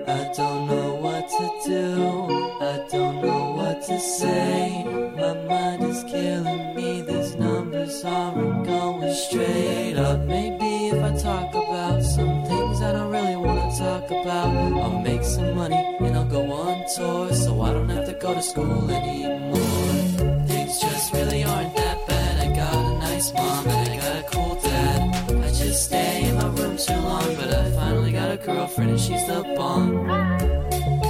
I don't know what to do, I don't know what to say. My mind is killing me, these numbers aren't going straight up. Maybe if I talk about some things I don't really want to talk about, I'll make some money and I'll go on tour, so I don't have to go to school anymore. Things just really aren't that bad. I got a nice mom and I got a cool dad. I just stay in my room too long, but I finally got a girlfriend and she's the bomb.